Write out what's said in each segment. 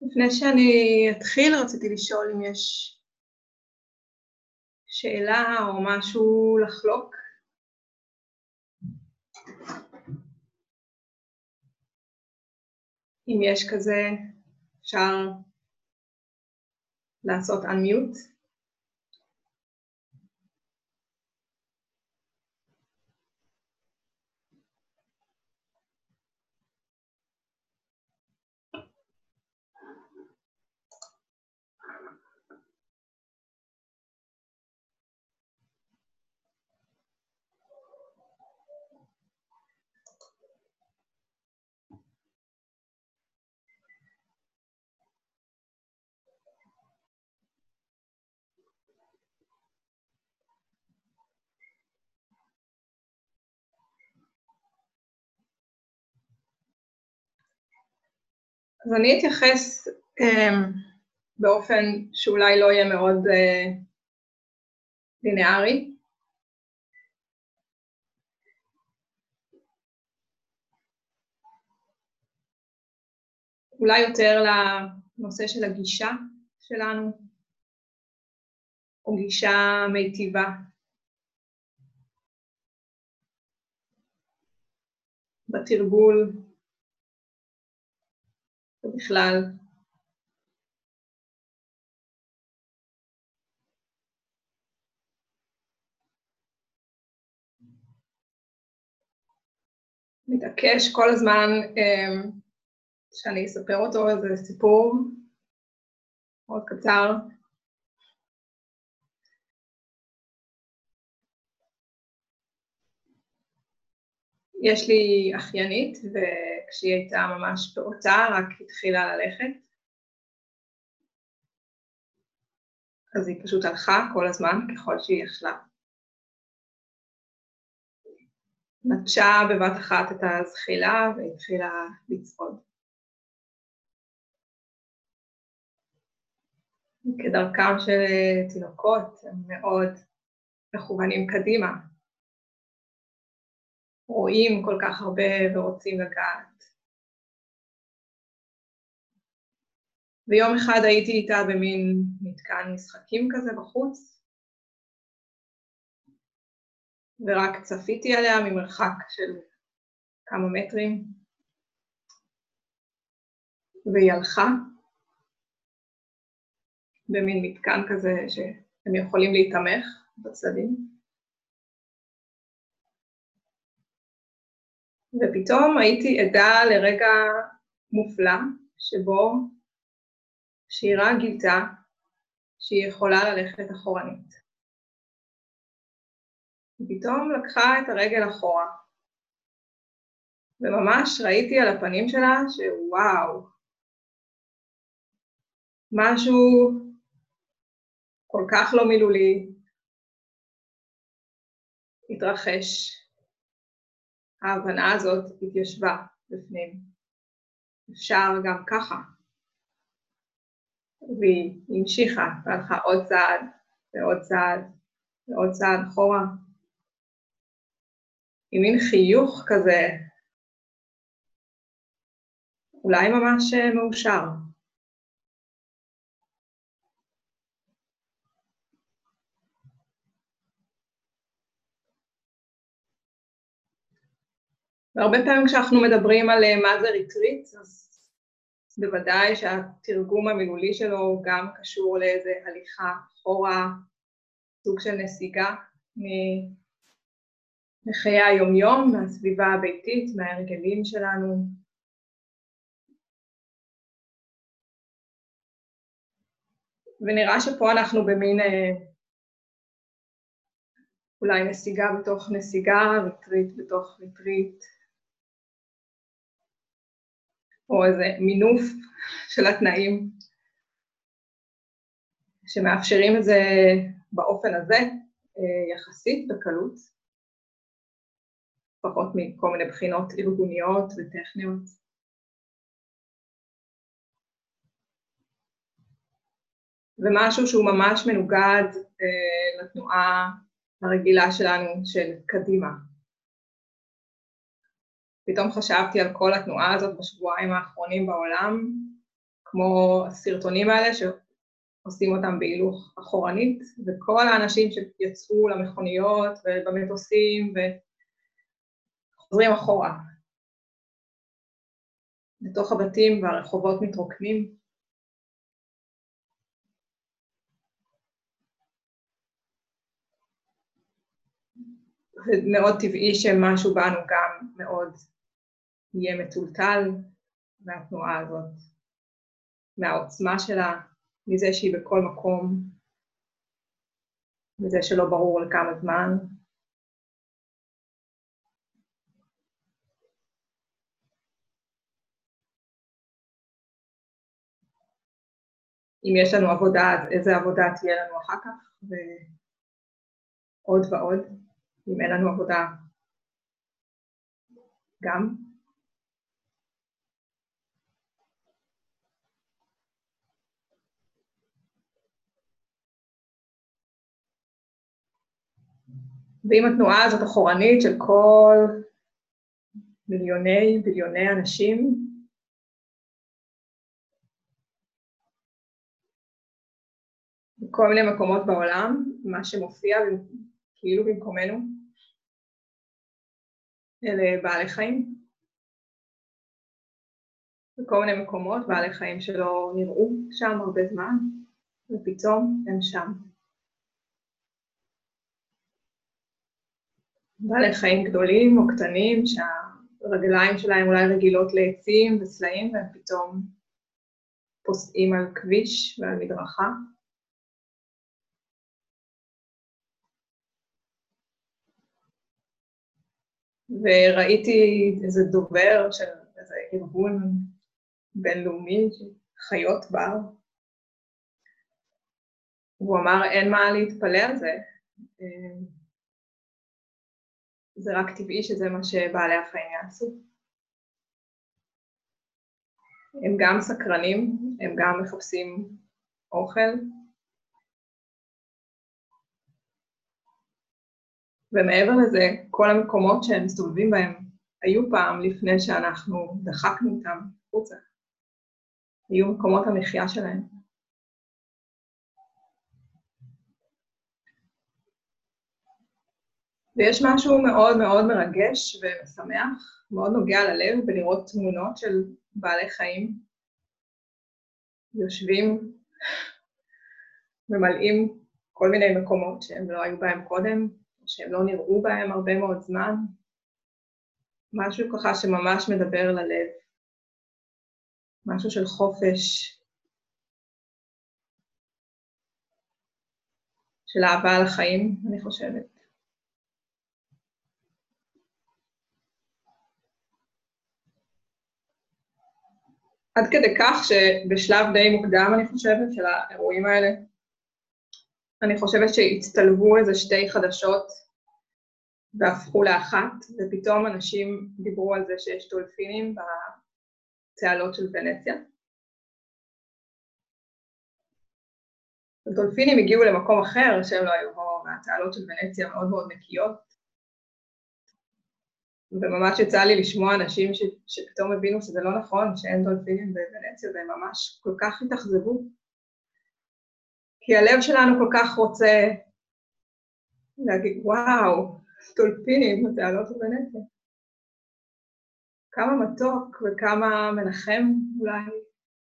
לפני שאני אתחיל, רציתי לשאול אם יש שאלה או משהו לחלוק. אם יש כזה, אפשר לעשות unmute. אז אני אתייחס באופן שאולי לא יהיה מאוד לינארי. אולי יותר לנושא של הגישה שלנו, או גישה מיטיבה. בתרגול ובכלל. מתעקש כל הזמן שאני אספר אותו, איזה סיפור מאוד קצר. יש לי אחיינית, וכשהיא הייתה ממש פעוטה, רק התחילה ללכת. אז היא פשוט הלכה כל הזמן, ככל שהיא יכלה. נטשה בבת אחת את הזחילה, והתחילה לצעוד. כדרכם של תינוקות, הם מאוד מכוונים קדימה. רואים כל כך הרבה ורוצים לגעת. ויום אחד הייתי איתה במין מתקן משחקים כזה בחוץ, ורק צפיתי עליה ממרחק של כמה מטרים, והיא הלכה במין מתקן כזה שהם יכולים להתמך בצדדים. ופתאום הייתי עדה לרגע מופלא שבו שירה גילתה שהיא יכולה ללכת אחורנית. ופתאום לקחה את הרגל אחורה, וממש ראיתי על הפנים שלה שוואו, משהו כל כך לא מילולי התרחש. ההבנה הזאת התיישבה בפנים. אפשר גם ככה. והיא המשיכה, והלכה עוד צעד, ועוד צעד, ועוד צעד אחורה. עם מין חיוך כזה, אולי ממש מאושר. והרבה פעמים כשאנחנו מדברים על מה זה ריטריט, אז בוודאי שהתרגום המילולי שלו גם קשור לאיזה הליכה אחורה, סוג של נסיגה מחיי היומיום, מהסביבה הביתית, מההרגלים שלנו. ונראה שפה אנחנו במין אולי נסיגה בתוך נסיגה, ריטריט בתוך ריטריט, או איזה מינוף של התנאים שמאפשרים את זה באופן הזה, יחסית בקלות, פחות מכל מיני בחינות ארגוניות וטכניות. ומשהו שהוא ממש מנוגד לתנועה הרגילה שלנו של קדימה. פתאום חשבתי על כל התנועה הזאת בשבועיים האחרונים בעולם, כמו הסרטונים האלה שעושים אותם בהילוך אחורנית, וכל האנשים שיצאו למכוניות ובמטוסים וחוזרים אחורה. בתוך הבתים והרחובות מתרוקנים. זה מאוד טבעי שמשהו בנו גם מאוד יהיה מטולטל מהתנועה הזאת, מהעוצמה שלה, מזה שהיא בכל מקום, מזה שלא ברור לכמה זמן. אם יש לנו עבודה, אז איזה עבודה תהיה לנו אחר כך, ועוד ועוד. אם אין לנו עבודה, גם. ואם התנועה הזאת אחורנית של כל ביליוני אנשים, בכל מיני מקומות בעולם, מה שמופיע כאילו במקומנו, אלה בעלי חיים. בכל מיני מקומות, בעלי חיים שלא נראו שם הרבה זמן, ופתאום הם שם. בעלי חיים גדולים או קטנים, שהרגליים שלהם אולי רגילות לעצים וסלעים, והם פתאום פוסעים על כביש ועל מדרכה. וראיתי איזה דובר של איזה ארגון בינלאומי, חיות בר. הוא אמר, אין מה להתפלא על זה. זה רק טבעי שזה מה שבעלי החיים יעשו. הם גם סקרנים, הם גם מחפשים אוכל. ומעבר לזה, כל המקומות שהם מסתובבים בהם היו פעם לפני שאנחנו דחקנו אותם חוצה. היו מקומות המחיה שלהם. ויש משהו מאוד מאוד מרגש ומשמח, מאוד נוגע ללב, בלראות תמונות של בעלי חיים יושבים, ממלאים כל מיני מקומות שהם לא היו בהם קודם, שהם לא נראו בהם הרבה מאוד זמן. משהו ככה שממש מדבר ללב. משהו של חופש, של אהבה על החיים, אני חושבת. עד כדי כך שבשלב די מוקדם, אני חושבת, של האירועים האלה, אני חושבת שהצטלבו איזה שתי חדשות והפכו לאחת, ופתאום אנשים דיברו על זה שיש דולפינים בצהלות של ונציה. הדולפינים הגיעו למקום אחר שהם לא היו בו, והצהלות של ונציה מאוד מאוד נקיות. וממש יצא לי לשמוע אנשים שפתאום הבינו שזה לא נכון, שאין דולפינים בוונציה, והם ממש כל כך התאכזבו. כי הלב שלנו כל כך רוצה להגיד, וואו, דולפינים בצהלות של ונציה. כמה מתוק וכמה מנחם אולי.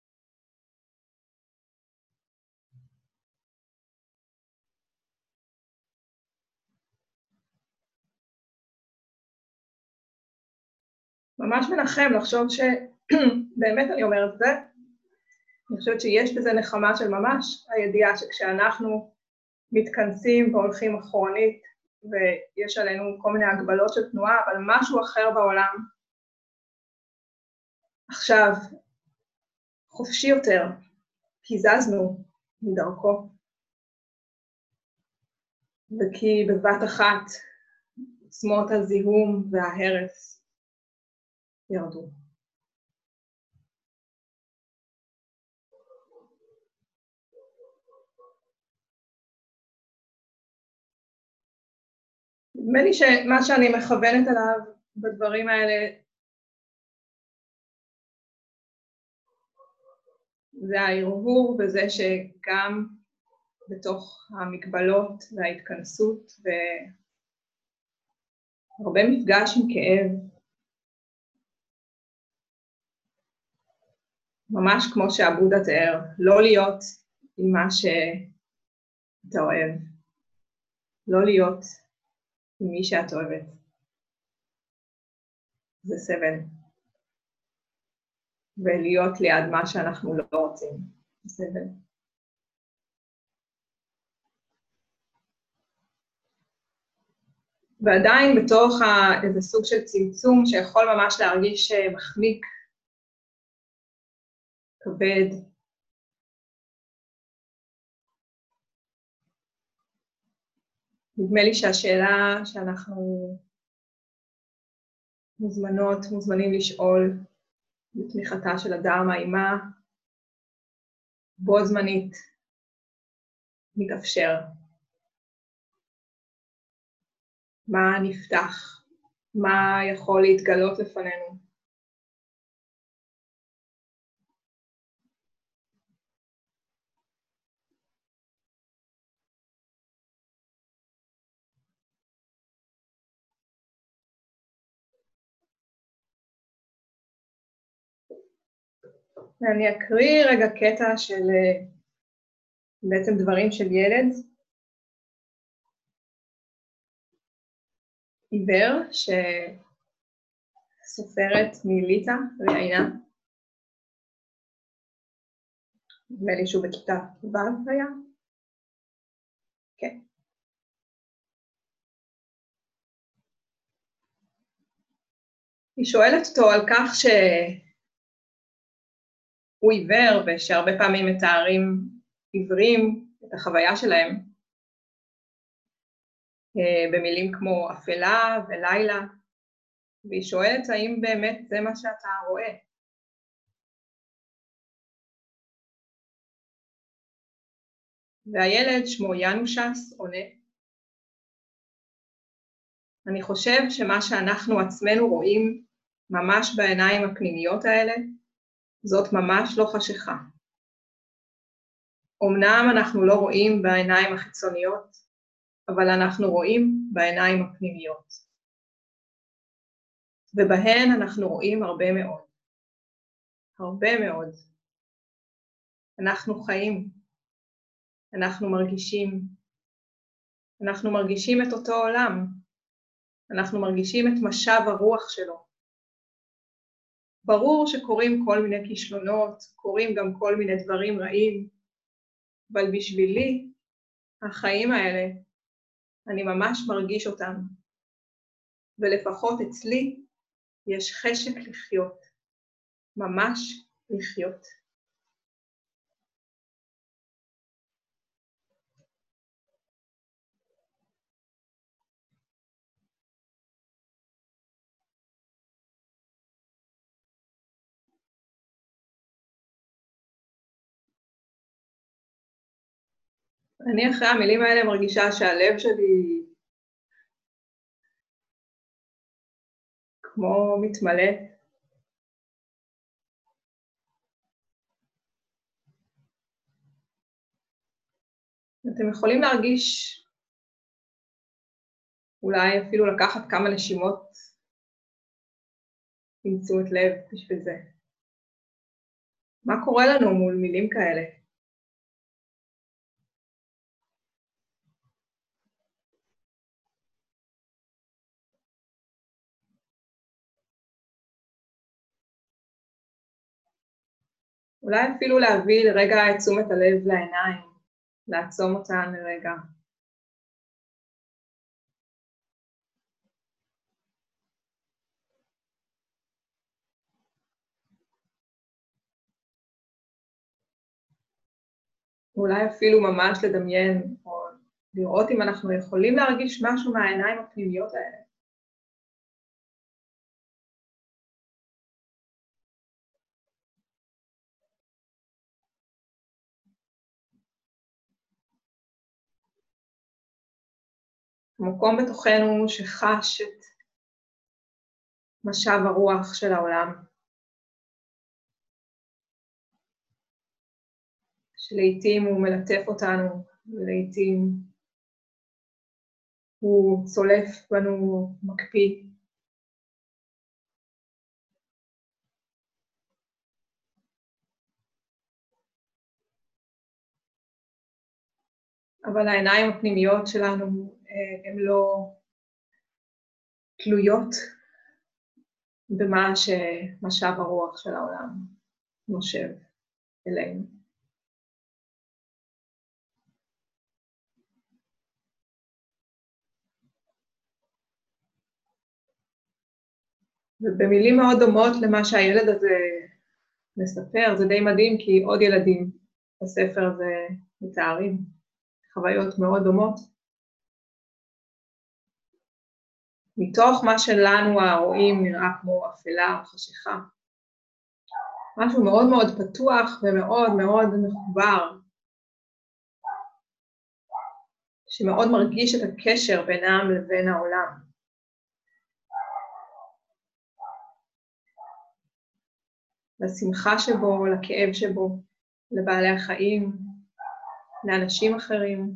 ממש מנחם לחשוב שבאמת אני אומרת את זה, אני חושבת שיש בזה נחמה של ממש, הידיעה שכשאנחנו מתכנסים והולכים אחורנית, ויש עלינו כל מיני הגבלות של תנועה, אבל משהו אחר בעולם, עכשיו חופשי יותר, כי זזנו מדרכו, וכי בבת אחת עוצמות הזיהום וההרס ירדו. נדמה לי שמה שאני מכוונת עליו בדברים האלה, זה ההרהור בזה שגם בתוך המגבלות וההתכנסות והרבה מפגש עם כאב, ממש כמו שהבודה תיאר, לא להיות עם מה שאתה אוהב, לא להיות עם מי שאת אוהבת. זה סבל. ולהיות ליד מה שאנחנו לא רוצים. זה סבל. ועדיין בתוך איזה סוג של צמצום שיכול ממש להרגיש מחניק, כבד. נדמה לי שהשאלה שאנחנו מוזמנים לשאול בתמיכתה של הדרמה היא מה בו זמנית מתאפשר. מה נפתח, מה יכול להתגלות לפנינו. ואני אקריא רגע קטע של בעצם דברים של ילד עיוור שסופרת מליטה ראיינה. נדמה לי שהוא בכיתה ו' היה. כן. היא שואלת אותו על כך שהוא עיוור ושהרבה פעמים מתארים עיוורים את החוויה שלהם במילים כמו אפלה ולילה, והיא שואלת האם באמת זה מה שאתה רואה. והילד שמו ינושס עונה, אני חושב שמה שאנחנו עצמנו רואים ממש בעיניים הפנימיות האלה, זאת ממש לא חשיכה. אמנם אנחנו לא רואים בעיניים החיצוניות, אבל אנחנו רואים בעיניים הפנימיות. ובהן אנחנו רואים הרבה מאוד. הרבה מאוד. אנחנו חיים. אנחנו מרגישים. אנחנו מרגישים את אותו עולם. אנחנו מרגישים את משב הרוח שלו. ברור שקורים כל מיני כישלונות, קורים גם כל מיני דברים רעים, אבל בשבילי, החיים האלה, אני ממש מרגיש אותם. ולפחות אצלי, יש חשק לחיות. ממש לחיות. אני אחרי המילים האלה מרגישה שהלב שלי כמו מתמלא. אתם יכולים להרגיש, אולי אפילו לקחת כמה נשימות עם תשומת לב בשביל זה. מה קורה לנו מול מילים כאלה? אולי אפילו להביא לרגע את תשומת הלב לעיניים, לעצום אותן לרגע. אולי אפילו ממש לדמיין, או לראות אם אנחנו יכולים להרגיש משהו מהעיניים הפנימיות האלה. המקום בתוכנו שחש את משב הרוח של העולם. שלעיתים הוא מלטף אותנו, ולעיתים הוא צולף בנו, מקפיא. אבל העיניים הפנימיות שלנו הן לא תלויות במה שמשב הרוח של העולם נושב אלינו. ובמילים מאוד דומות למה שהילד הזה מספר, זה די מדהים כי עוד ילדים בספר הזה מתארים חוויות מאוד דומות. מתוך מה שלנו הרואים נראה כמו אפלה או חשיכה. משהו מאוד מאוד פתוח ומאוד מאוד מחובר, שמאוד מרגיש את הקשר בינם לבין העולם. לשמחה שבו, לכאב שבו, לבעלי החיים, לאנשים אחרים.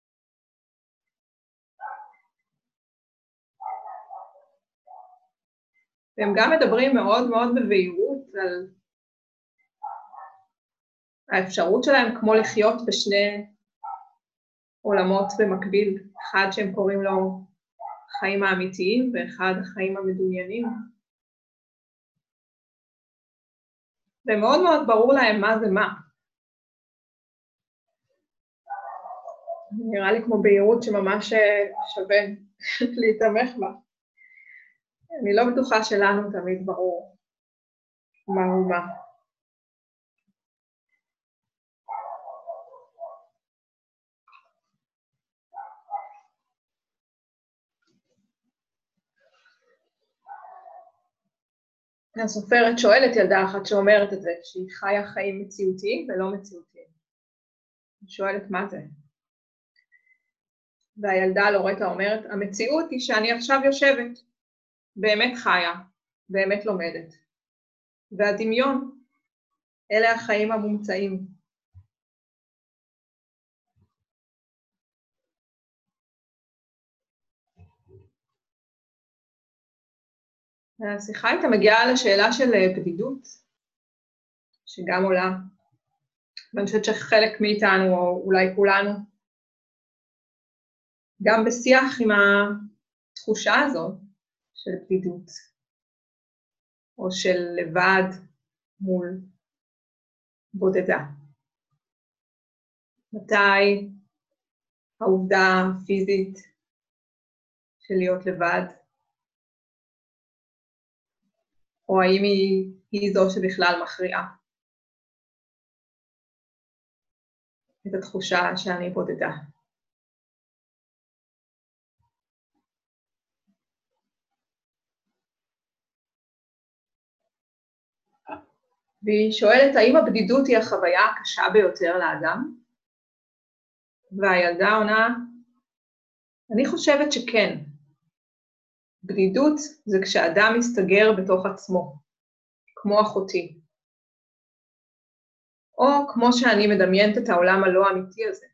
והם גם מדברים מאוד מאוד בבהירות על האפשרות שלהם כמו לחיות בשני עולמות במקביל, אחד שהם קוראים לו החיים האמיתיים ואחד החיים המדומיינים. ומאוד מאוד ברור להם מה זה מה. נראה לי כמו בהירות שממש שווה להתאמך בה. אני לא בטוחה שלנו תמיד ברור מה הוא מה. הסופרת שואלת ילדה אחת שאומרת את זה, שהיא חיה חיים מציאותיים ולא מציאותיים. היא שואלת מה זה. והילדה לורטה אומרת, המציאות היא שאני עכשיו יושבת, באמת חיה, באמת לומדת. והדמיון, אלה החיים המומצאים. השיחה איתה מגיעה לשאלה של בדידות, שגם עולה. ואני חושבת שחלק מאיתנו, או אולי כולנו, גם בשיח עם התחושה הזאת של בדידות, או של לבד מול בודדה. מתי העובדה הפיזית של להיות לבד, או האם היא זו שבכלל מכריעה את התחושה שאני בודדה. והיא שואלת, האם הבדידות היא החוויה הקשה ביותר לאדם? והילדה עונה, אני חושבת שכן. בדידות זה כשאדם מסתגר בתוך עצמו, כמו אחותי. או כמו שאני מדמיינת את העולם הלא אמיתי הזה.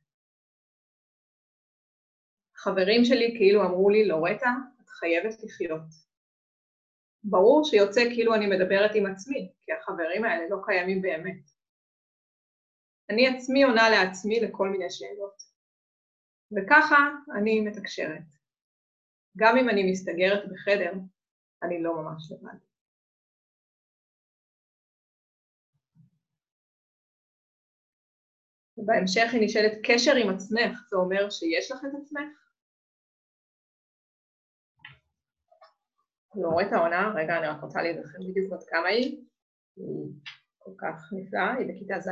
חברים שלי כאילו אמרו לי, לורטה, את חייבת לחיות. ברור שיוצא כאילו אני מדברת עם עצמי, כי החברים האלה לא קיימים באמת. אני עצמי עונה לעצמי לכל מיני שאלות. וככה אני מתקשרת. גם אם אני מסתגרת בחדר, אני לא ממש לבד. ובהמשך היא נשאלת קשר עם עצמך, זה אומר שיש לך את עצמך? לא רואה את העונה, רגע אני רק רוצה להיזכר בדיוק עוד כמה היא כל כך נפלאה, היא בכיתה ז'.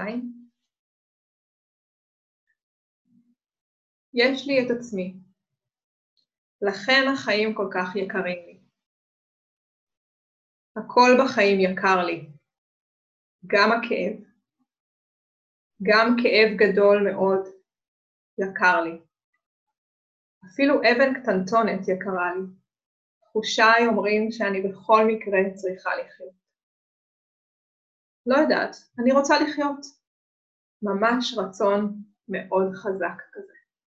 יש לי את עצמי, לכן החיים כל כך יקרים לי. הכל בחיים יקר לי, גם הכאב, גם כאב גדול מאוד יקר לי. אפילו אבן קטנטונת יקרה לי. תחושיי אומרים שאני בכל מקרה צריכה לחיות. לא יודעת, אני רוצה לחיות. ממש רצון מאוד חזק כזה.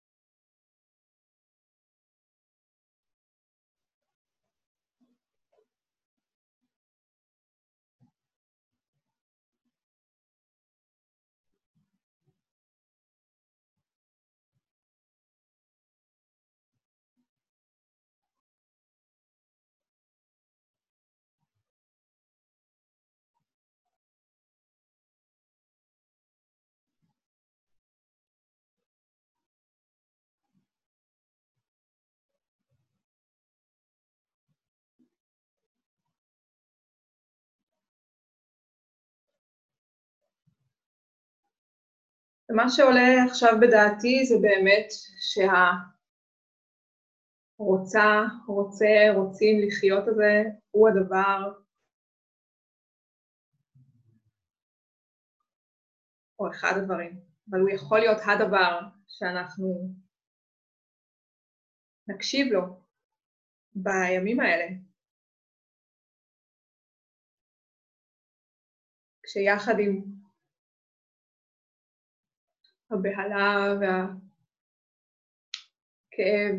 ומה שעולה עכשיו בדעתי זה באמת רוצים לחיות הזה, הוא הדבר, או אחד הדברים, אבל הוא יכול להיות הדבר שאנחנו נקשיב לו בימים האלה. כשיחד עם הבהלה והכאב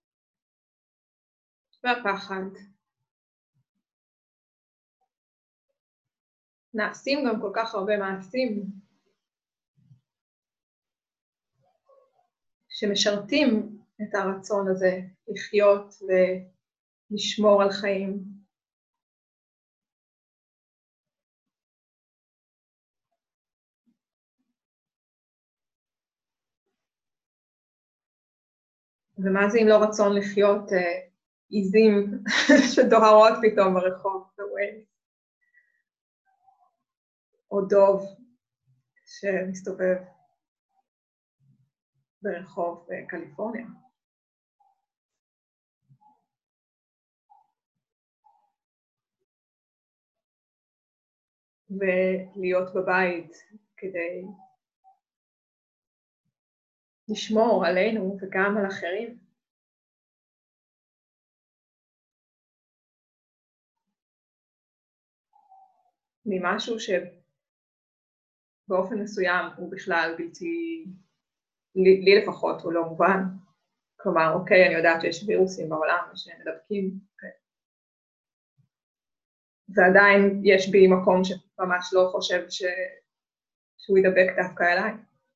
והפחד, נעשים גם כל כך הרבה מעשים שמשרתים את הרצון הזה לחיות ולשמור על חיים. ומה זה אם לא רצון לחיות עיזים שדוהרות פתאום ברחוב, או דוב שמסתובב ברחוב בקליפורניה. ולהיות בבית כדי לשמור עלינו וגם על אחרים. ממשהו שבאופן מסוים הוא בכלל בלתי, לי לפחות הוא לא מובן. כלומר, אוקיי, אני יודעת שיש וירוסים בעולם ושהם מדבקים, אוקיי. ועדיין יש בי מקום שממש לא חושב שהוא ידבק דווקא אליי.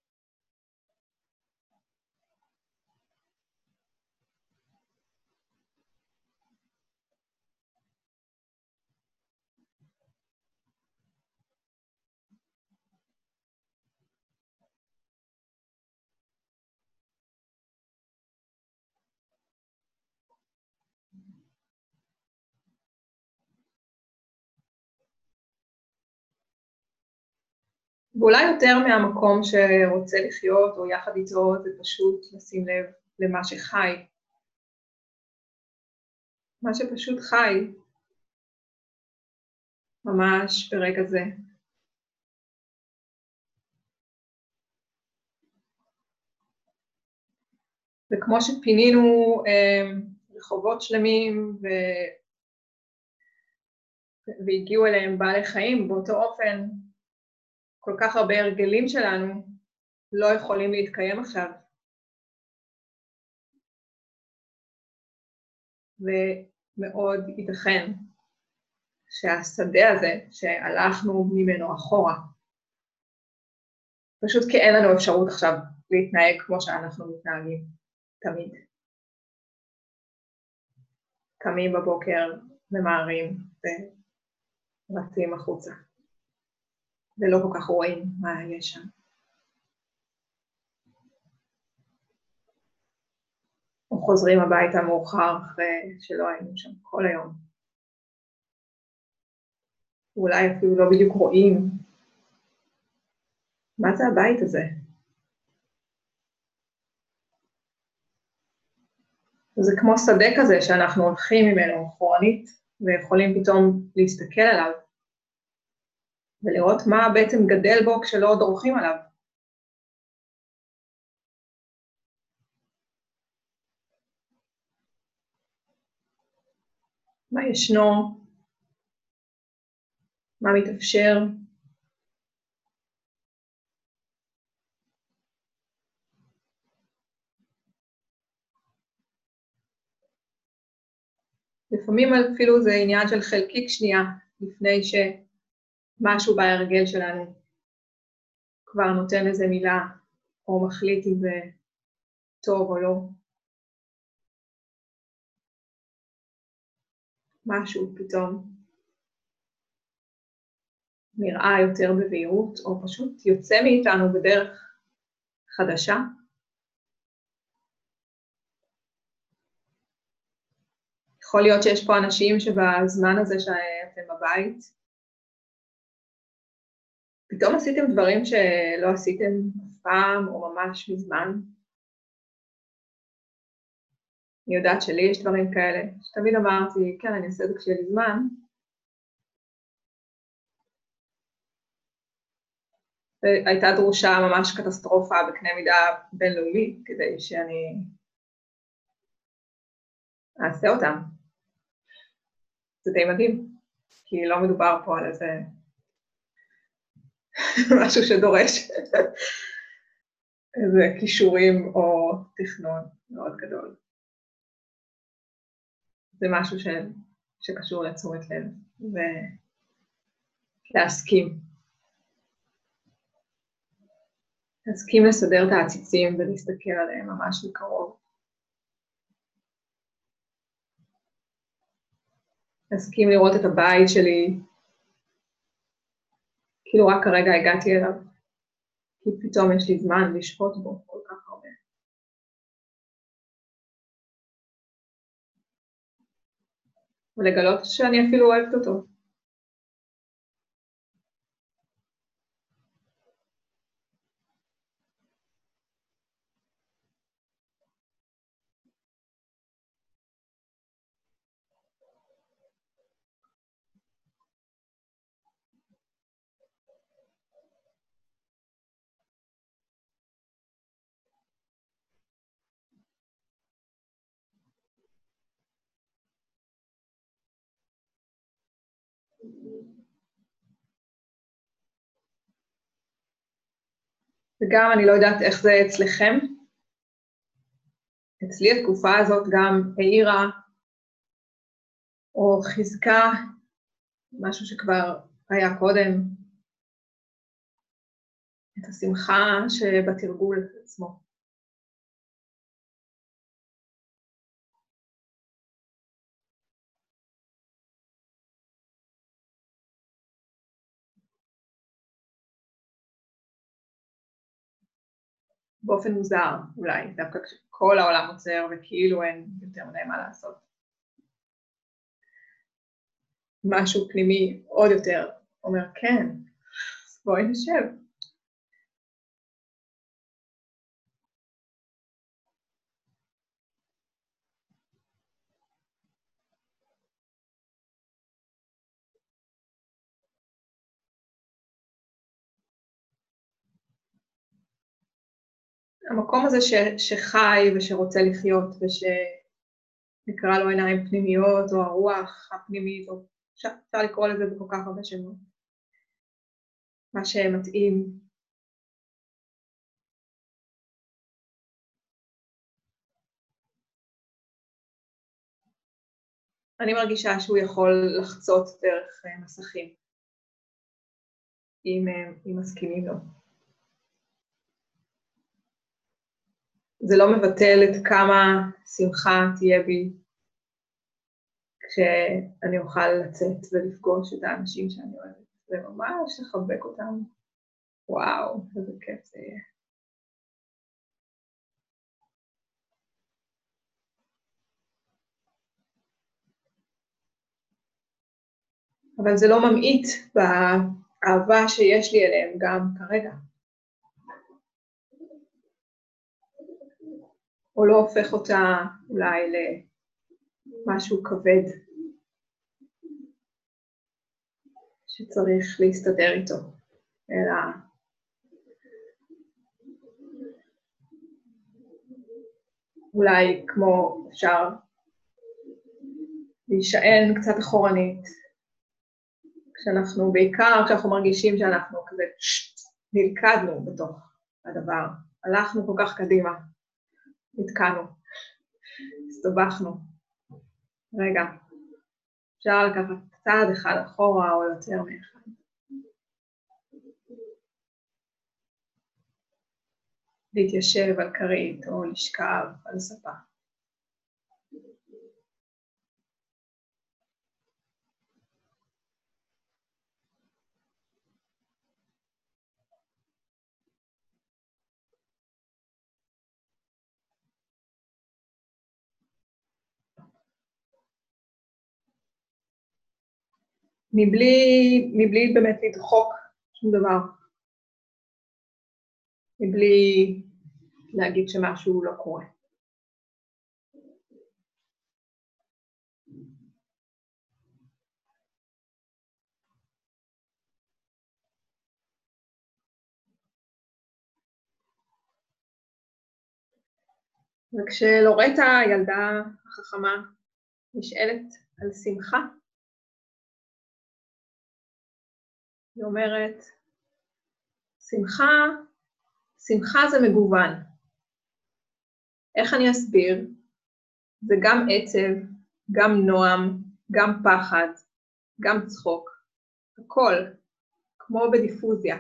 ואולי יותר מהמקום שרוצה לחיות או יחד איתו, זה פשוט לשים לב למה שחי. מה שפשוט חי, ממש ברגע זה. וכמו שפינינו רחובות שלמים והגיעו אליהם בעלי חיים, באותו אופן, כל כך הרבה הרגלים שלנו לא יכולים להתקיים עכשיו. ומאוד ייתכן שהשדה הזה שהלכנו ממנו אחורה, פשוט כי אין לנו אפשרות עכשיו להתנהג כמו שאנחנו מתנהגים תמיד. קמים בבוקר, ממהרים ורצים החוצה, ולא כל כך רואים מה יש שם. או חוזרים הביתה מאוחר אחרי שלא היינו שם כל היום. ואולי אפילו לא בדיוק רואים מה זה הבית הזה. זה כמו שדה כזה שאנחנו הולכים ממנו אחורנית, ויכולים פתאום להסתכל עליו, ולראות מה בעצם גדל בו כשלא דורכים עליו. מה ישנו, מה מתאפשר, לפעמים אפילו זה עניין של חלקיק שנייה, לפני שמשהו בהרגל שלנו כבר נותן איזה מילה, או מחליט אם זה טוב או לא. משהו פתאום נראה יותר בבהירות, או פשוט יוצא מאיתנו בדרך חדשה. יכול להיות שיש פה אנשים שבזמן הזה שאתם בבית, פתאום עשיתם דברים שלא עשיתם אף פעם או ממש מזמן. אני יודעת שלי יש דברים כאלה, שתמיד אמרתי, כן, אני אעשה את זה כשיהיה לי זמן. והייתה דרושה ממש קטסטרופה בקנה מידה בינלאומי, כדי שאני אעשה אותם. זה די מדהים, כי לא מדובר פה על איזה משהו שדורש איזה כישורים או תכנון מאוד גדול. זה משהו שקשור לתשומת לב ולהסכים. להסכים לסדר את העציצים ולהסתכל עליהם ממש מקרוב. להסכים לראות את הבית שלי, כאילו רק כרגע הגעתי אליו, כי פתאום יש לי זמן לשפוט בו כל כך הרבה. ולגלות שאני אפילו אוהבת אותו. וגם אני לא יודעת איך זה אצלכם. אצלי התקופה הזאת גם העירה או חיזקה משהו שכבר היה קודם, את השמחה שבתרגול עצמו. באופן מוזר, אולי, דווקא כשכל העולם עוצר וכאילו אין יותר מדי מה לעשות. משהו פנימי עוד יותר אומר, כן, בואי נשב. המקום הזה שחי ושרוצה לחיות ושנקרא לו עיניים פנימיות או הרוח הפנימית, או אפשר לקרוא לזה בכל כך הרבה שמות. מה שמתאים. אני מרגישה שהוא יכול לחצות דרך מסכים, אם מסכימים לו. זה לא מבטל את כמה שמחה תהיה בי כשאני אוכל לצאת ולפגוש את האנשים שאני אוהבת. זה ממש לחבק אותם. וואו, איזה כיף זה יהיה. אבל זה לא ממעיט באהבה שיש לי אליהם גם כרגע. או לא הופך אותה אולי למשהו כבד שצריך להסתדר איתו, אלא אולי כמו אפשר להישען קצת אחורנית, בעיקר כשאנחנו מרגישים שאנחנו כזה נלכדנו בתוך הדבר, הלכנו כל כך קדימה, נתקענו, הסתובכנו. רגע, אפשר לקחת צעד אחד אחורה או יותר מאחד. להתיישב על כרית או לשכב על ספה. מבלי באמת לדחוק שום דבר. מבלי להגיד שמשהו לא קורה. וכשלורטה, הילדה החכמה, נשאלת על שמחה, היא אומרת, שמחה זה מגוון. איך אני אסביר? זה גם עצב, גם נועם, גם פחד, גם צחוק. הכל, כמו בדיפוזיה.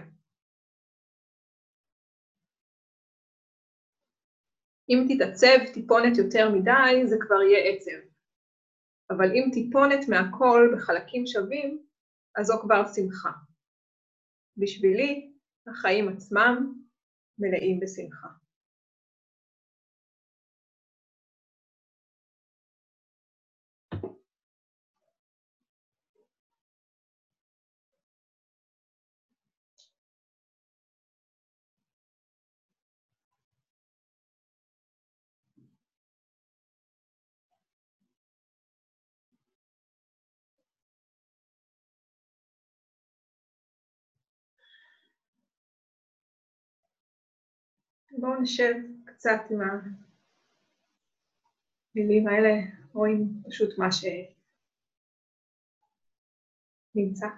אם תתעצב טיפונת יותר מדי, זה כבר יהיה עצב. אבל אם טיפונת מהכל בחלקים שווים, אז זו כבר שמחה. בשבילי, החיים עצמם מלאים בשמחה. בואו נשב קצת עם המילים האלה, או עם פשוט מה שנמצא.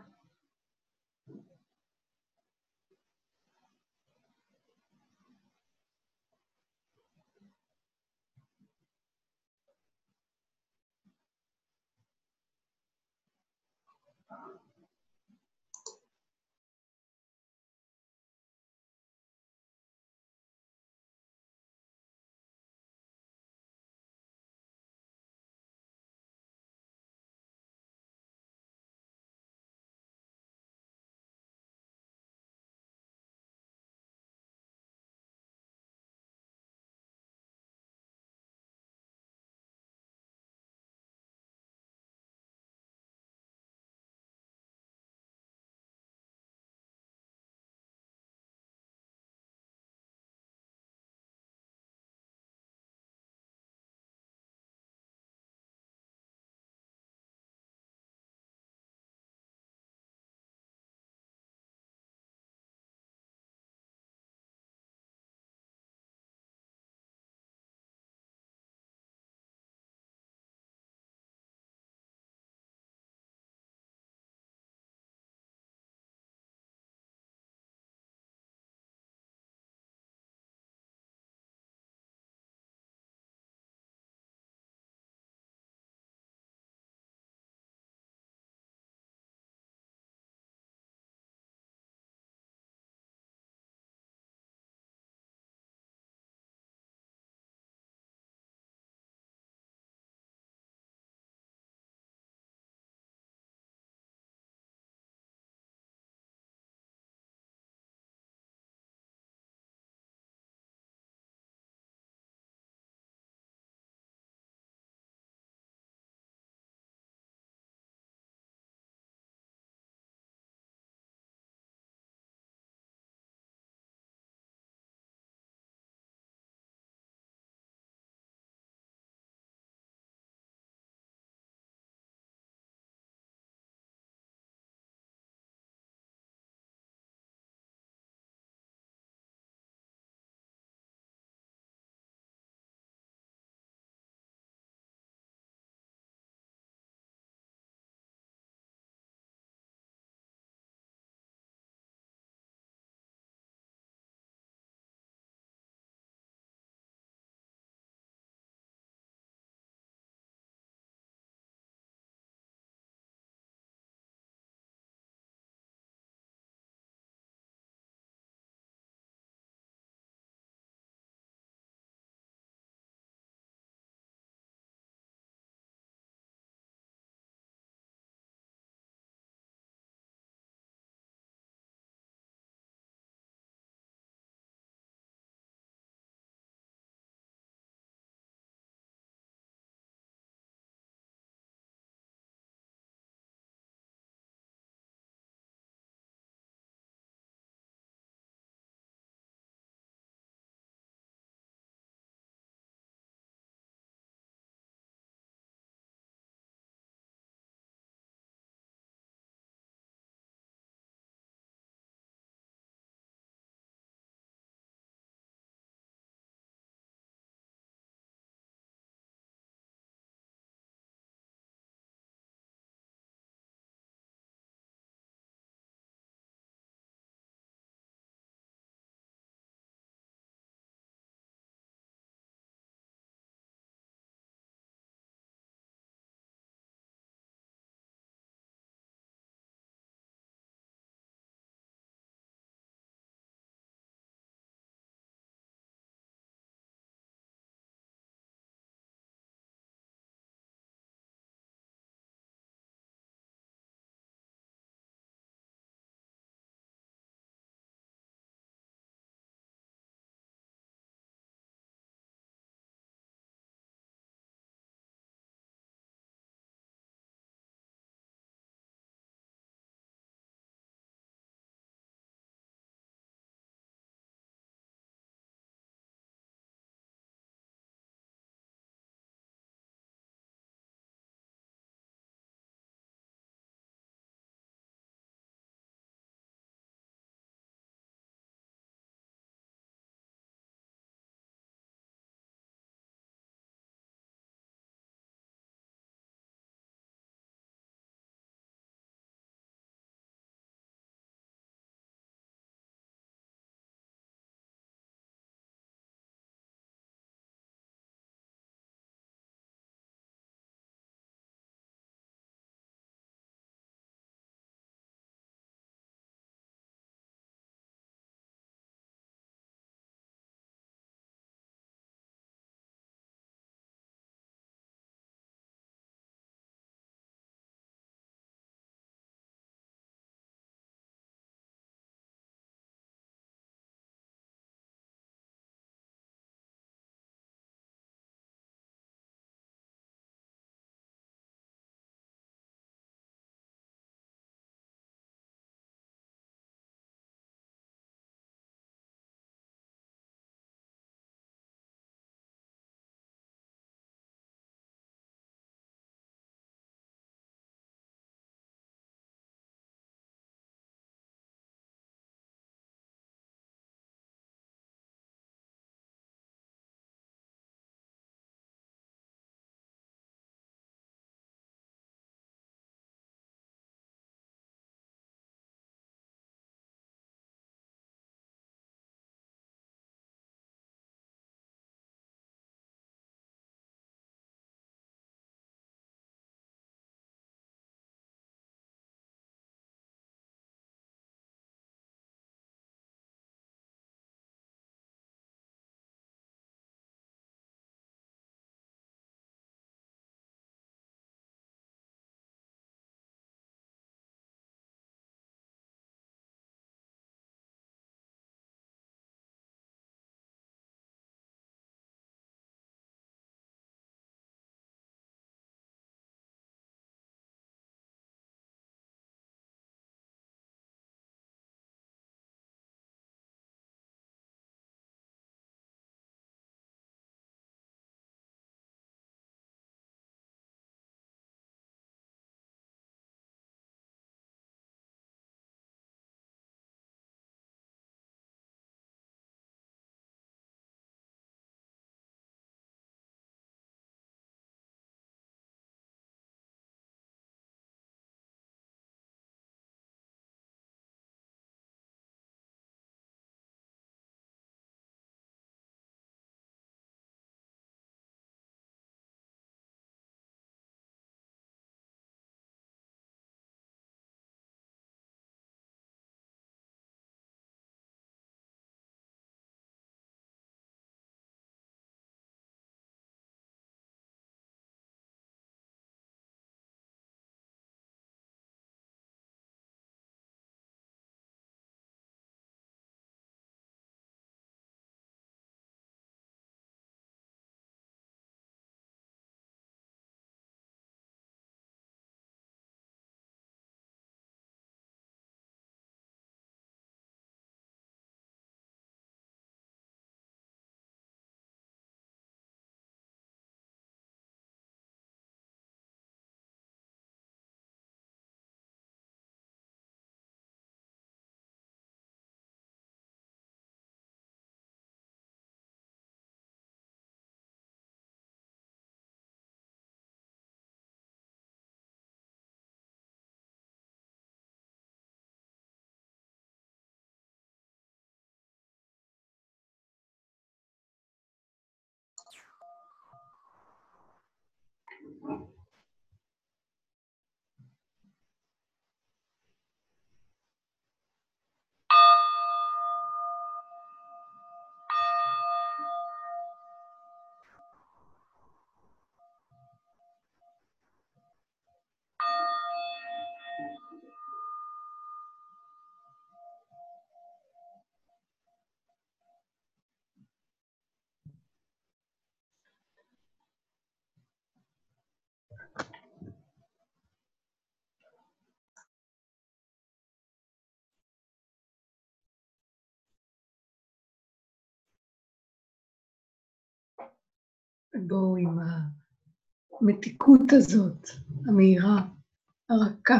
בואו עם המתיקות הזאת, המהירה, הרכה,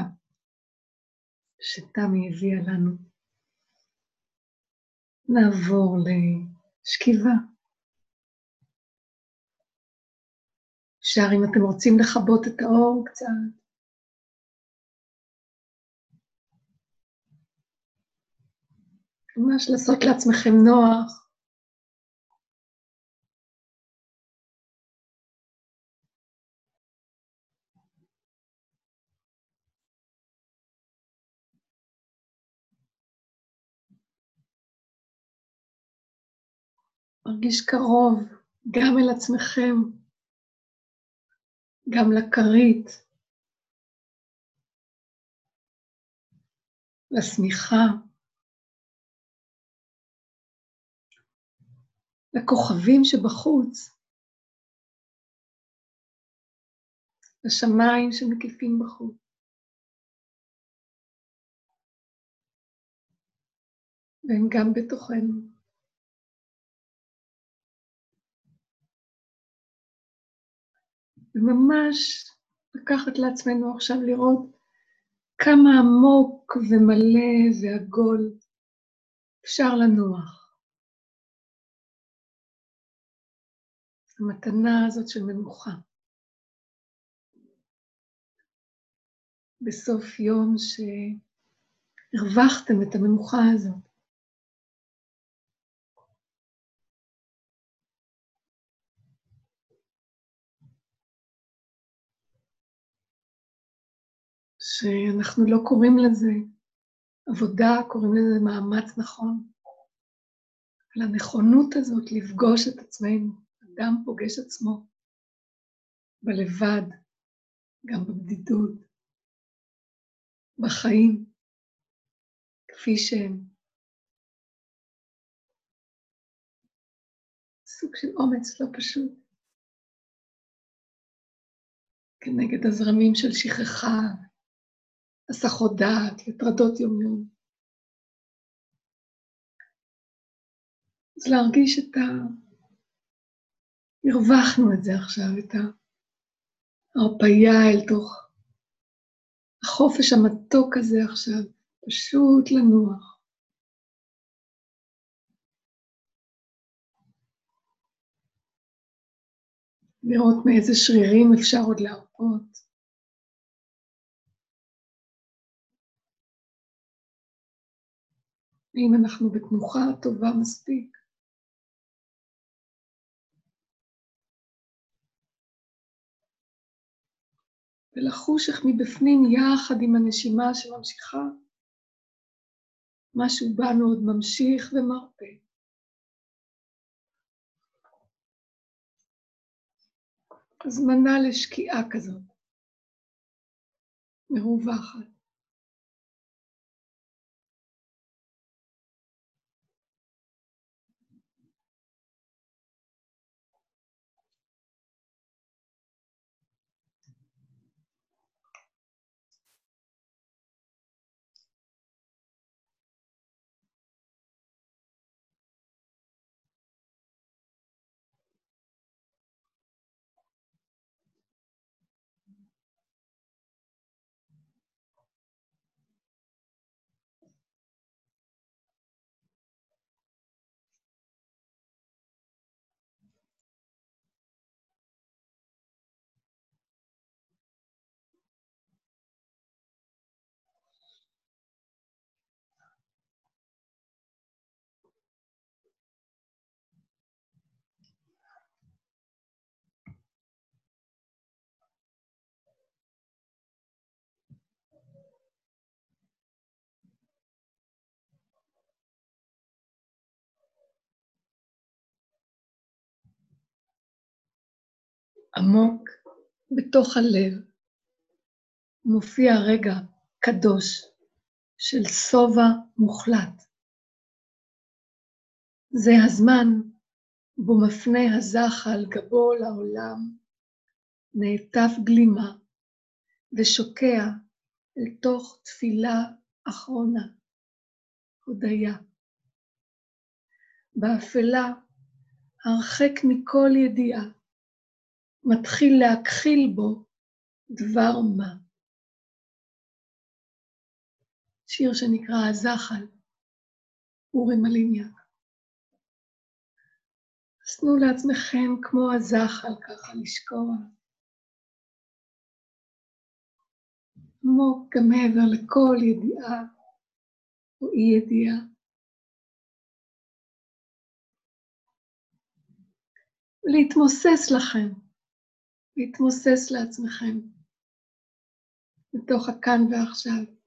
שתמי הביאה לנו. נעבור לשכיבה. אפשר, אם אתם רוצים לכבות את האור קצת. ממש לעשות לעצמכם נוח. מרגיש קרוב גם אל עצמכם, גם לכרית, לשמיכה, לכוכבים שבחוץ, לשמיים שמקיפים בחוץ. והם גם בתוכנו. וממש לקחת לעצמנו עכשיו לראות כמה עמוק ומלא ועגול אפשר לנוח. המתנה הזאת של מנוחה. בסוף יום שהרווחתם את המנוחה הזאת. שאנחנו לא קוראים לזה עבודה, קוראים לזה מאמץ נכון. על הנכונות הזאת לפגוש את עצמנו, אדם פוגש עצמו, בלבד, גם בבדידות, בחיים, כפי שהם. סוג של אומץ לא פשוט, כנגד הזרמים של שכחה, הסחות דעת וטרדות יומיום. אז להרגיש הרווחנו את זה עכשיו, את ההרפאיה אל תוך החופש המתוק הזה עכשיו, פשוט לנוח. לראות מאיזה שרירים אפשר עוד להרפות. אם אנחנו בתנוחה טובה מספיק. ולחוש איך מבפנים יחד עם הנשימה שממשיכה, משהו בנו עוד ממשיך ומרפא. הזמנה לשקיעה כזאת, מרווחת. עמוק בתוך הלב, מופיע רגע קדוש של סובה מוחלט. זה הזמן בו מפנה הזחל גבו לעולם, נעטף גלימה ושוקע אל תוך תפילה אחרונה, הודיה. באפלה, הרחק מכל ידיעה, מתחיל להכחיל בו דבר מה. שיר שנקרא הזחל, אורי מליניאק. אז תנו לעצמכם כמו הזחל ככה לשקוע. עמוק גם מעבר לכל ידיעה או אי ידיעה. להתמוסס לכם, להתמוסס לעצמכם, בתוך הכאן ועכשיו.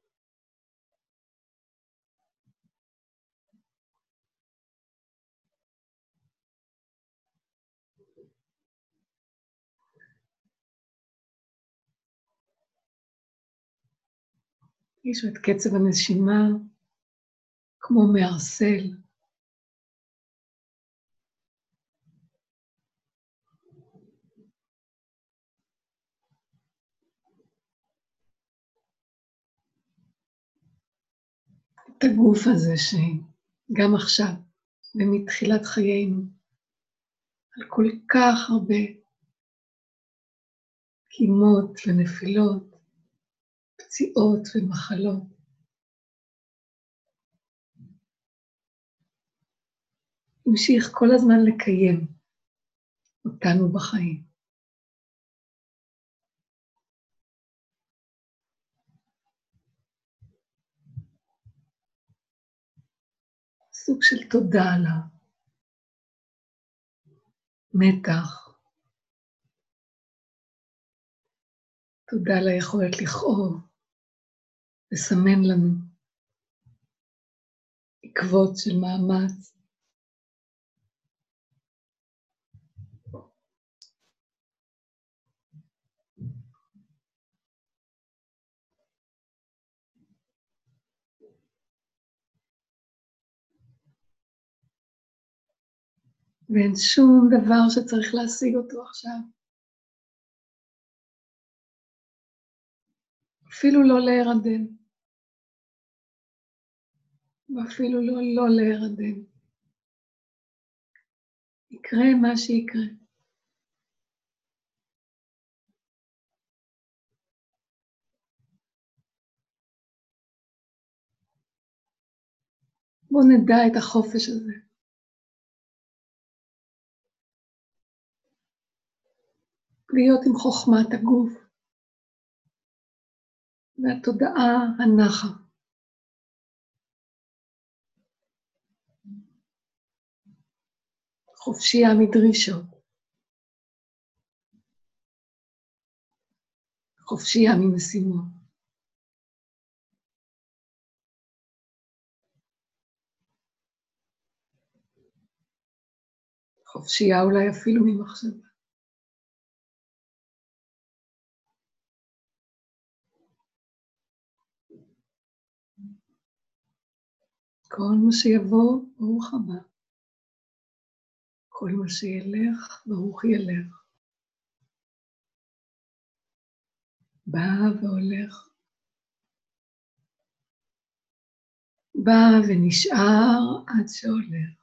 יש את קצב הנשימה כמו מערסל. את הגוף הזה שגם עכשיו ומתחילת חיינו, על כל כך הרבה קימות ונפילות, פציעות ומחלות. המשיך כל הזמן לקיים אותנו בחיים. סוג של תודה על המתח, תודה על היכולת לכאוב, לסמן לנו עקבות של מאמץ. ואין שום דבר שצריך להשיג אותו עכשיו. אפילו לא להירדם. ואפילו לא להירדם. יקרה מה שיקרה. בואו נדע את החופש הזה. להיות עם חוכמת הגוף והתודעה הנחה. חופשייה מדרישות. חופשייה ממשימות. חופשייה אולי אפילו ממחשבה. כל מה שיבוא, ברוך הבא. כל מה שילך, ברוך ילך. בא והולך. בא ונשאר עד שהולך.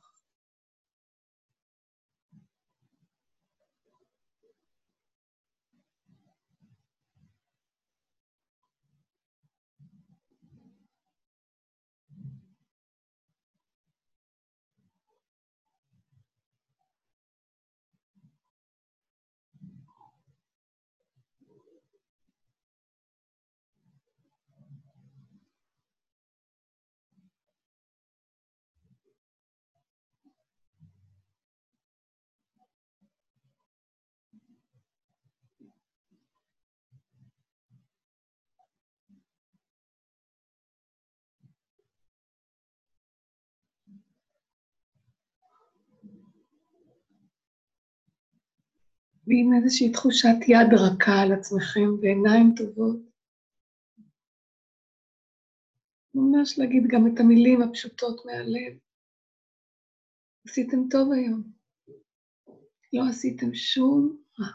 ועם איזושהי תחושת יד רכה על עצמכם ועיניים טובות. ממש להגיד גם את המילים הפשוטות מהלב. עשיתם טוב היום. לא עשיתם שום רע.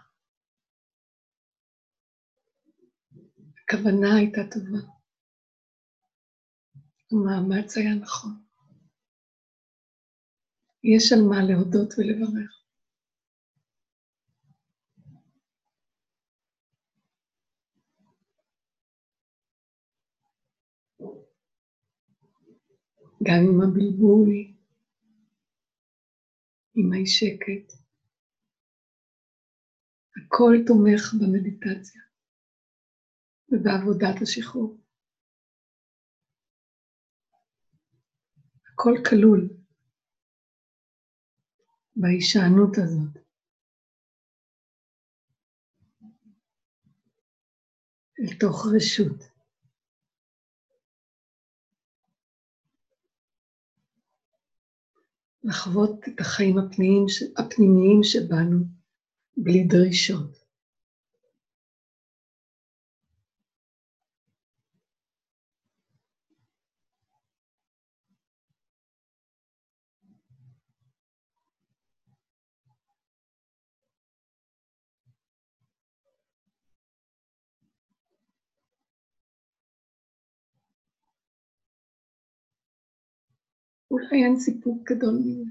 הכוונה הייתה טובה. המאמץ היה נכון. יש על מה להודות ולברך. גם עם הבלבול, עם האי שקט. הכל תומך במדיטציה ובעבודת השחרור. הכל כלול בהישענות הזאת. אל תוך רשות. לחוות את החיים הפנימיים שבנו בלי דרישות. אולי אין סיפוק גדול מזה.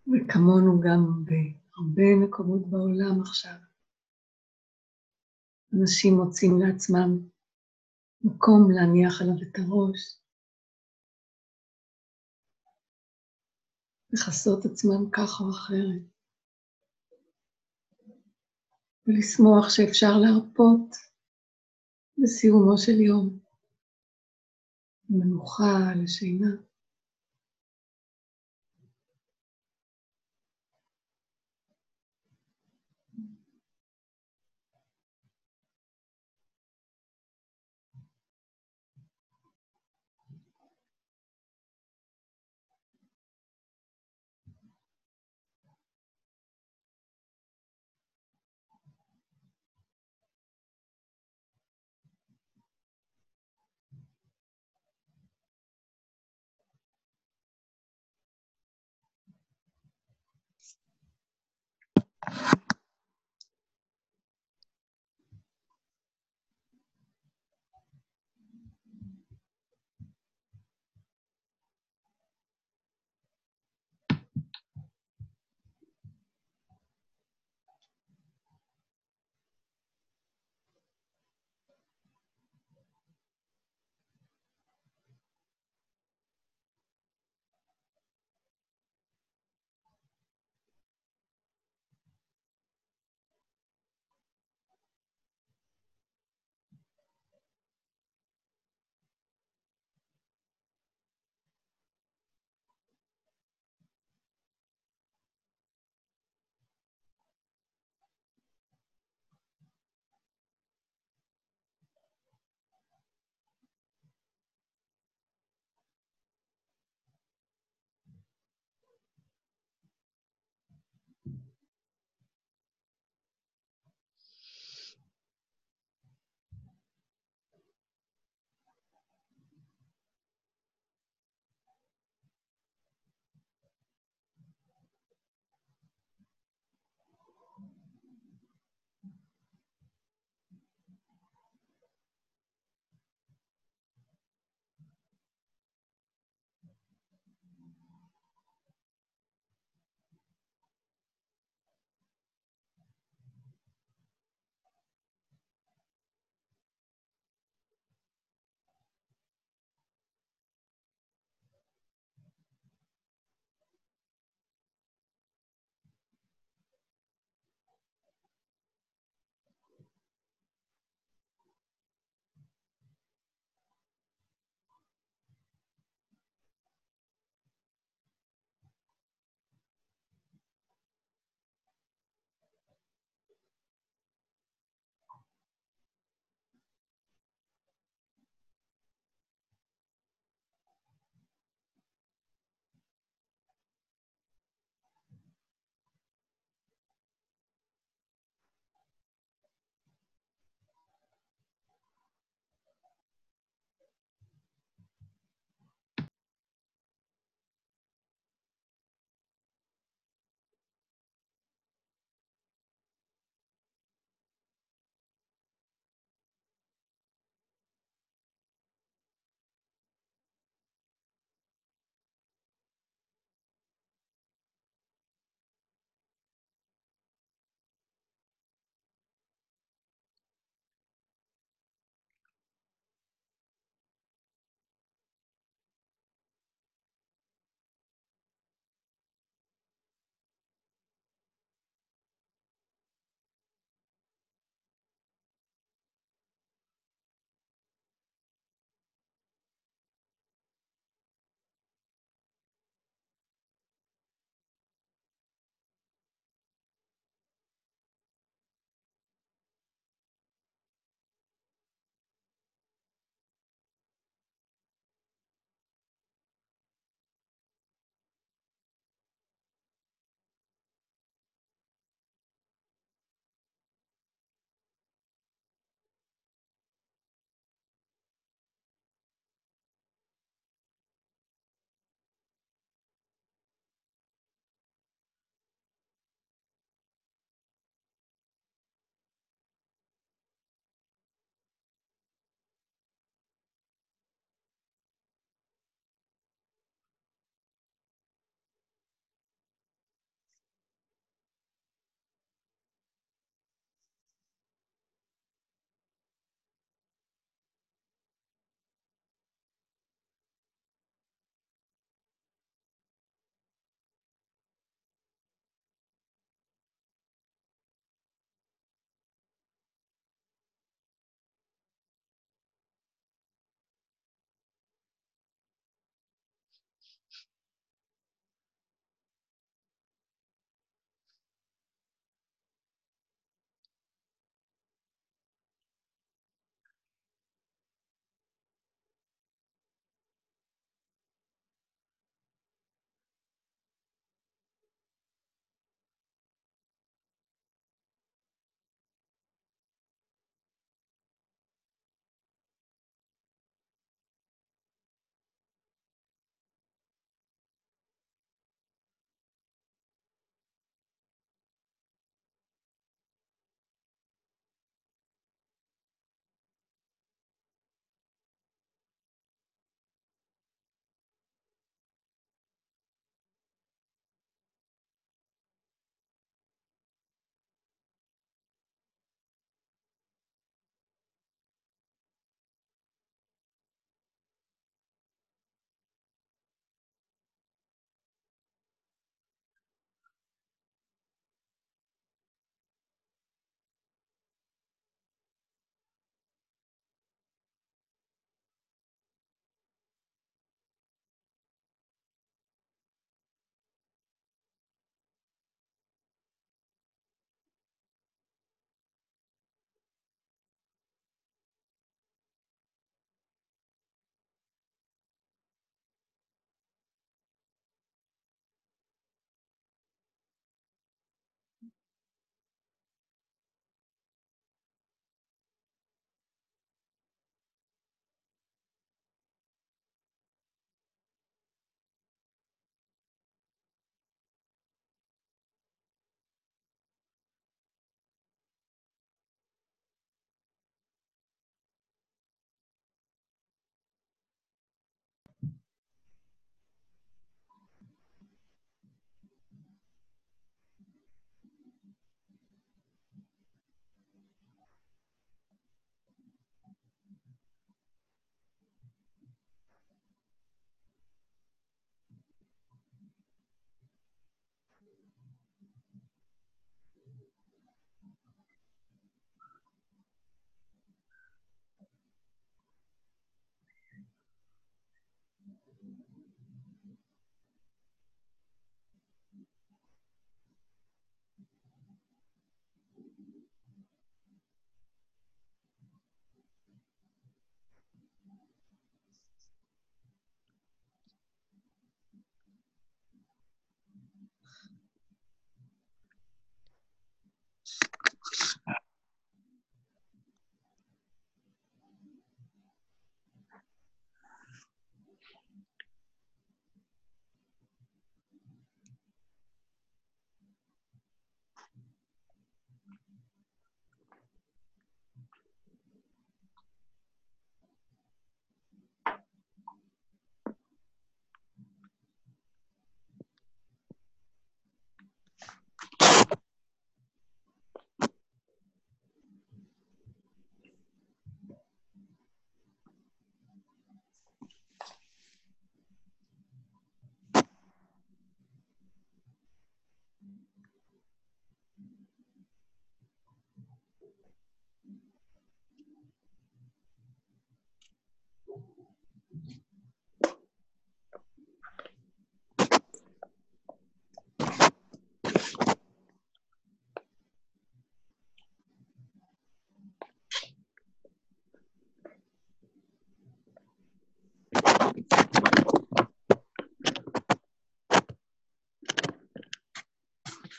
וכמונו גם בהרבה מקומות בעולם עכשיו. אנשים מוצאים לעצמם מקום להניח עליו את הראש, לחסות עצמם כך או אחרת, ולשמוח שאפשר להרפות בסיומו של יום, למנוחה, לשינה.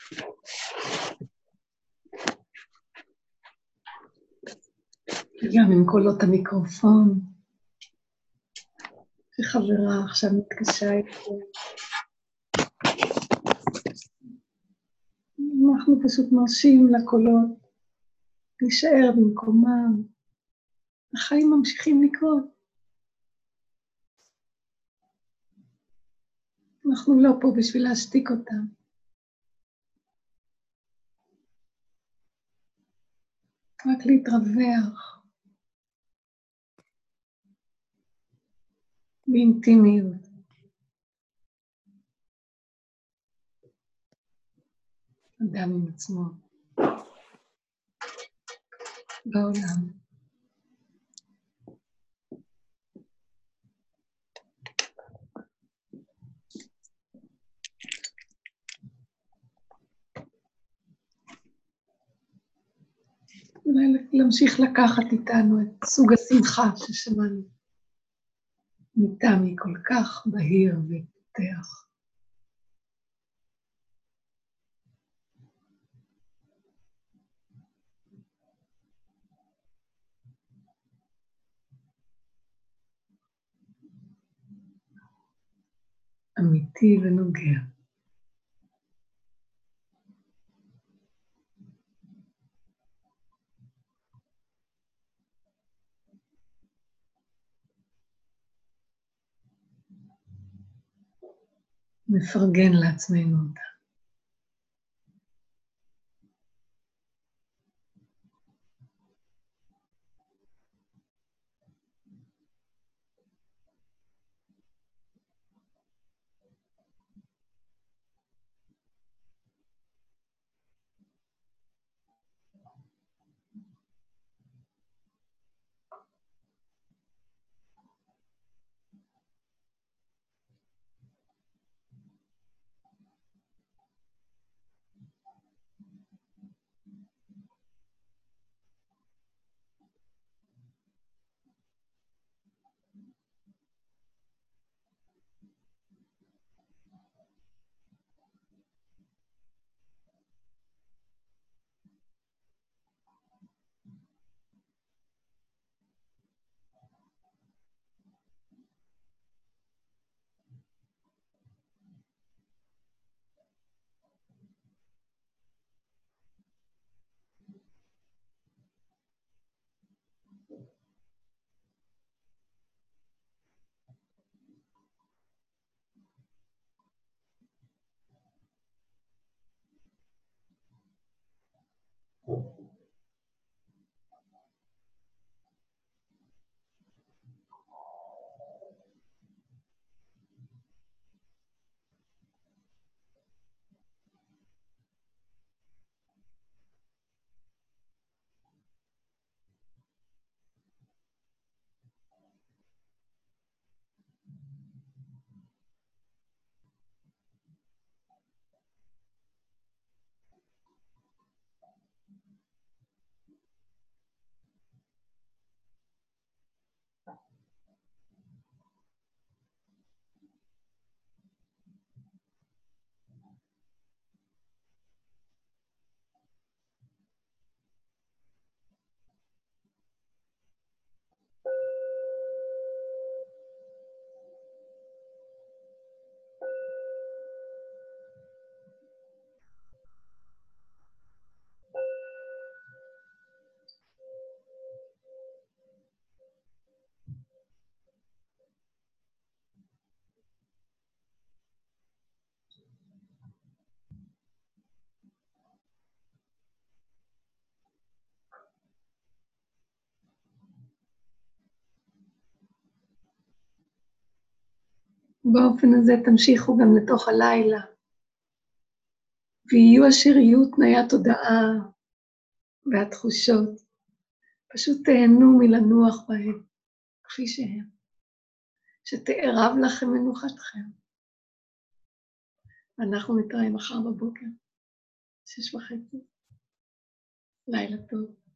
וגם עם קולות המיקרופון. וחברה עכשיו מתקשה איתו. אנחנו פשוט מרשים לקולות להישאר במקומם. החיים ממשיכים לקרות. אנחנו לא פה בשביל להשתיק אותם. רק להתרווח. באינטימיות. אדם עם עצמו. בעולם. אולי להמשיך לקחת איתנו את סוג השמחה ששמענו. מתמי כל כך בהיר ופותח. אמיתי ונוגע. נפרגן לעצמנו אותה. באופן הזה תמשיכו גם לתוך הלילה, ויהיו אשר יהיו תנאי התודעה והתחושות. פשוט תהנו מלנוח בהם, כפי שהם. שתערב לכם מנוחתכם. אנחנו נתראה מחר בבוקר, 6:30. לילה טוב.